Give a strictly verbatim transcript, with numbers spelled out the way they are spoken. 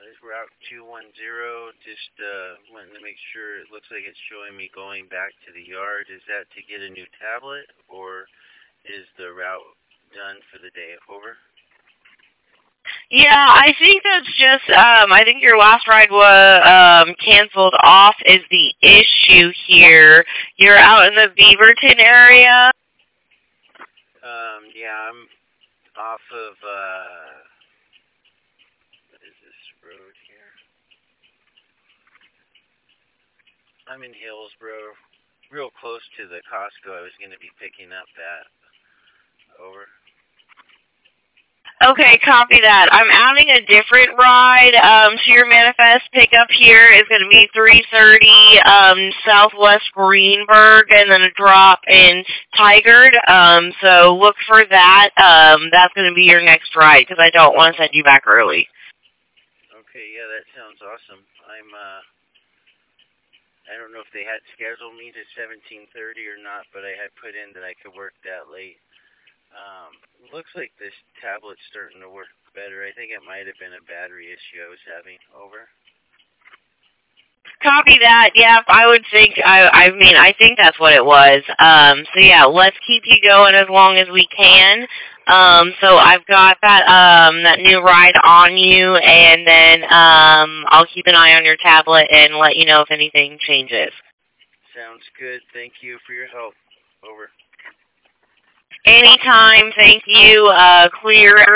Route two one zero. Just uh, wanting to make sure. It looks like it's showing me going back to the yard. Is that to get a new tablet, or is the route done for the day? Over. Yeah, I think that's just, um, I think your last ride was um, canceled off is the issue here. You're out in the Beaverton area? Um, yeah, I'm off of, uh, what is this road here? I'm in Hillsboro, real close to the Costco I was going to be picking up at. Over. Okay, copy that. I'm adding a different ride um, to your manifest pickup here. It's going to be three thirty um, Southwest Greenberg and then a drop in Tigard. Um, so look for that. Um, that's going to be your next ride because I don't want to send you back early. Okay, yeah, that sounds awesome. I'm, uh, I don't know if they had scheduled me to seventeen thirty or not, but I had put in that I could work that late. Um, looks like this tablet's starting to work better. I think it might have been a battery issue I was having. Over. Copy that. Yeah, I would think. I, I mean, I think that's what it was. Um, so yeah, let's keep you going as long as we can. Um, so I've got that um, that new ride on you, and then um, I'll keep an eye on your tablet and let you know if anything changes. Sounds good. Thank you for your help. Over. Anytime. Thank you. Uh, clear